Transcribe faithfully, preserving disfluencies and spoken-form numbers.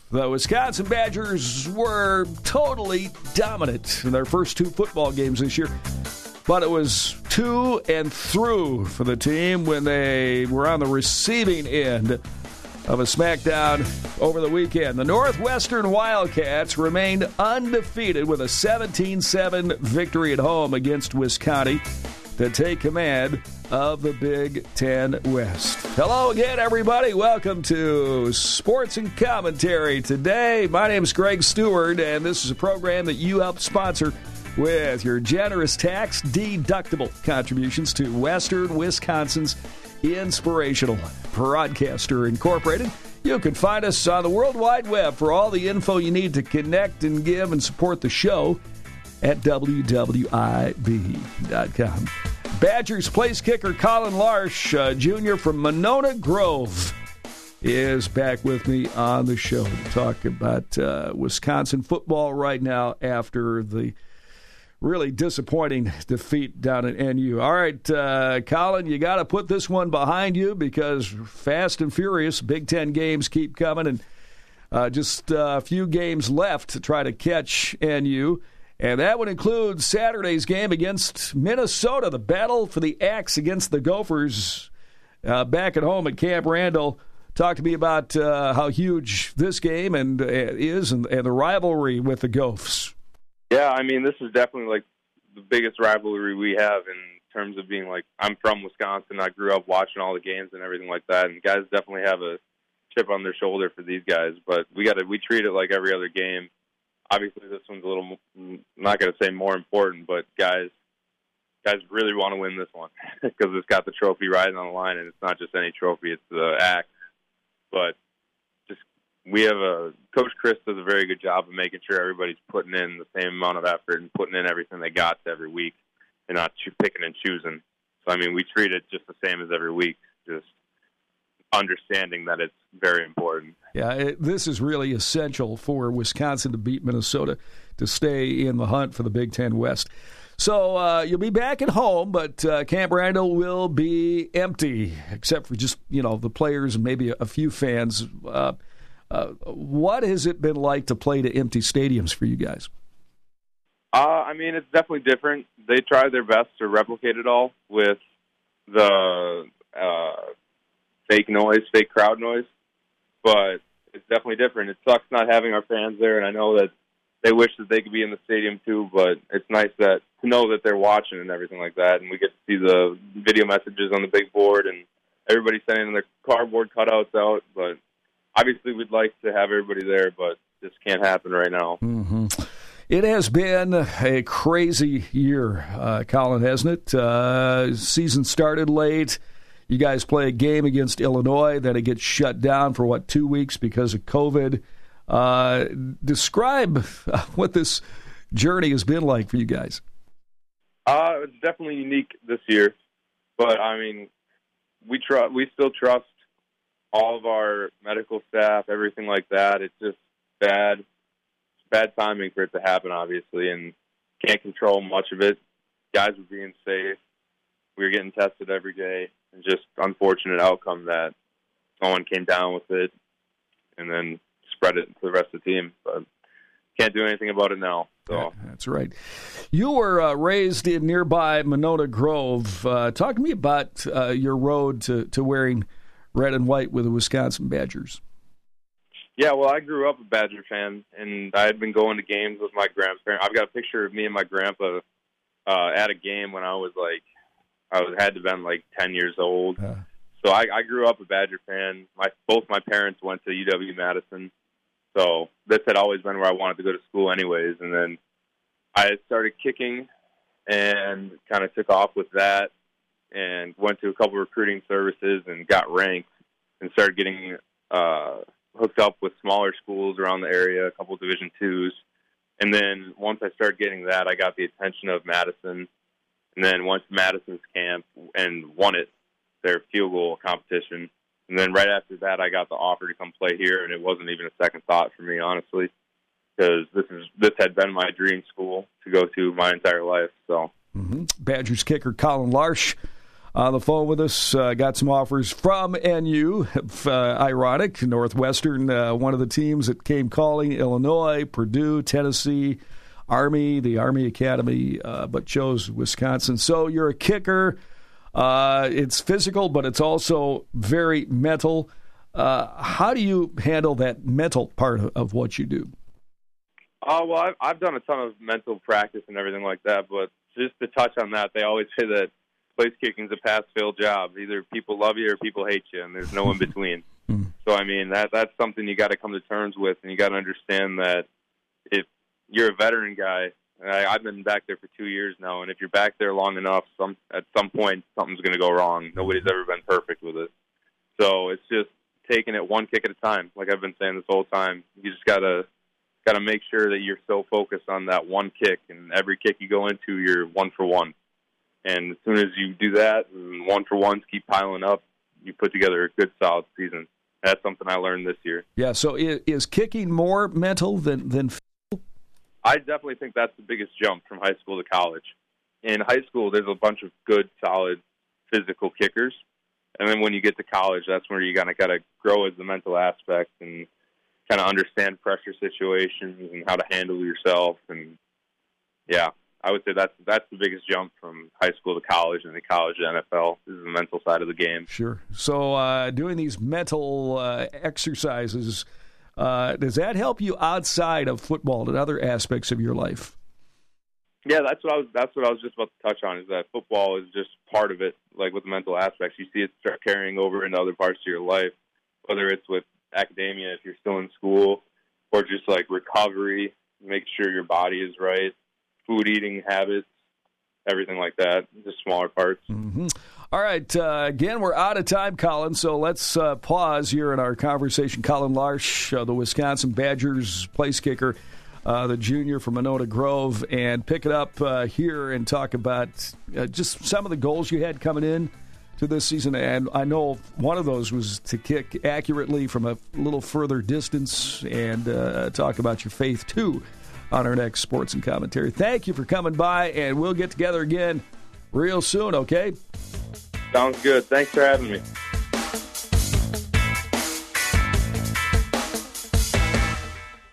The Wisconsin Badgers were totally dominant in their first two football games this year. But it was to and through for the team when they were on the receiving end of a smackdown over the weekend. The Northwestern Wildcats remained undefeated with a seventeen seven victory at home against Wisconsin to take command of the Big Ten West. Hello again, everybody. Welcome to Sports and Commentary today. My name is Greg Stewart, and this is a program that you help sponsor with your generous tax-deductible contributions to Western Wisconsin's Inspirational Broadcaster Incorporated. You can find us on the World Wide Web for all the info you need to connect and give and support the show at W W I B dot com. Badgers place kicker Colin Larsh, uh, Junior from Monona Grove, is back with me on the show to talk about uh, Wisconsin football right now after the really disappointing defeat down at N U. All right, uh, Colin, you got to put this one behind you because fast and furious Big Ten games keep coming, and uh, just uh, a few games left to try to catch N U. And that would include Saturday's game against Minnesota, the battle for the axe against the Gophers uh, back at home at Camp Randall. Talk to me about uh, how huge this game and uh, is and, and the rivalry with the Gophs. Yeah, I mean, this is definitely like the biggest rivalry we have in terms of being like, I'm from Wisconsin. I grew up watching all the games and everything like that. And guys definitely have a chip on their shoulder for these guys. But we got to we treat it like every other game. Obviously, this one's a little, I'm not going to say more important, but guys guys really want to win this one because it's got the trophy riding on the line, and it's not just any trophy, it's the axe. But just we have a, Coach Chris does a very good job of making sure everybody's putting in the same amount of effort and putting in everything they got every week and not picking and choosing. So, I mean, we treat it just the same as every week, just understanding that it's very important. Yeah, it, this is really essential for Wisconsin to beat Minnesota to stay in the hunt for the Big Ten West. So uh, you'll be back at home, but uh, Camp Randall will be empty, except for just, you know, the players and maybe a, a few fans. Uh, uh, what has it been like to play to empty stadiums for you guys? Uh, I mean, it's definitely different. They try their best to replicate it all with the uh, fake noise, fake crowd noise, but it's definitely different. It sucks not having our fans there, and I know that they wish that they could be in the stadium too, but it's nice that to know that they're watching and everything like that, and we get to see the video messages on the big board and everybody sending their cardboard cutouts out, but obviously we'd like to have everybody there, but this can't happen right now. Mm-hmm. It has been a crazy year, uh, Colin, hasn't it? Uh, season started late. You guys play a game against Illinois, then it gets shut down for, what, two weeks because of COVID. Uh, describe what this journey has been like for you guys. Uh, it's definitely unique this year, but, I mean, we tr- we still trust all of our medical staff, everything like that. It's just bad, bad timing for it to happen, obviously, and can't control much of it. Guys were being safe. We were getting tested every day. And just unfortunate outcome that someone came down with it and then spread it to the rest of the team. But can't do anything about it now. So yeah, that's right. You were uh, raised in nearby Monona Grove. Uh, talk to me about uh, your road to, to wearing red and white with the Wisconsin Badgers. Yeah, well, I grew up a Badger fan, and I had been going to games with my grandparents. I've got a picture of me and my grandpa uh, at a game when I was like, I was had to been like ten years old. Uh. So I, I grew up a Badger fan. My both my parents went to U W Madison. So this had always been where I wanted to go to school anyways. And then I started kicking and kind of took off with that and went to a couple recruiting services and got ranked and started getting uh, hooked up with smaller schools around the area, a couple of Division twos. And then once I started getting that, I got the attention of Madison. And then went to Madison's camp and won it, their field goal competition. And then right after that, I got the offer to come play here, and it wasn't even a second thought for me, honestly, because this is this had been my dream school to go to my entire life. So, mm-hmm. Badgers kicker Colin Larsh on the phone with us. Uh, got some offers from N U. Uh, ironic, Northwestern, uh, one of the teams that came calling, Illinois, Purdue, Tennessee, Army, the Army Academy, uh, but chose Wisconsin. So you're a kicker. Uh, it's physical, but it's also very mental. Uh, how do you handle that mental part of, of what you do? Oh, well, I've, I've done a ton of mental practice and everything like that, but just to touch on that, they always say that place kicking is a pass-fail job. Either people love you or people hate you, and there's no in between. Mm. So, I mean, that that's something you got to come to terms with, and you got to understand that if you're a veteran guy, I, I've been back there for two years now, and if you're back there long enough, some at some point something's going to go wrong. Nobody's ever been perfect with it. So it's just taking it one kick at a time, like I've been saying this whole time. You just got to got to make sure that you're so focused on that one kick, and every kick you go into, you're one for one. And as soon as you do that, and one for ones keep piling up, you put together a good, solid season. That's something I learned this year. Yeah, so is, is kicking more mental than, than physical? I definitely think that's the biggest jump from high school to college. In high school, there's a bunch of good, solid, physical kickers. And then when you get to college, that's where you kind of got to grow as the mental aspect and kind of understand pressure situations and how to handle yourself. And, yeah, I would say that's that's the biggest jump from high school to college and then college to N F L. This is the mental side of the game. Sure. So uh, doing these mental uh, exercises, uh, does that help you outside of football and other aspects of your life? Yeah, that's what I was. That's what I was just about to touch on. Is that football is just part of it. Like with the mental aspects, you see it start carrying over into other parts of your life, whether it's with academia if you're still in school, or just like recovery, make sure your body is right, food eating habits, everything like that, just smaller parts. Mm-hmm. All right, uh, again, we're out of time, Colin, so let's uh, pause here in our conversation. Colin Larsh, uh, the Wisconsin Badgers place kicker, uh, the junior from Monona Grove, and pick it up uh, here and talk about uh, just some of the goals you had coming in to this season. And I know one of those was to kick accurately from a little further distance, and uh, talk about your faith, too, on our next Sports and Commentary. Thank you for coming by, and we'll get together again real soon, okay? Sounds good. Thanks for having me.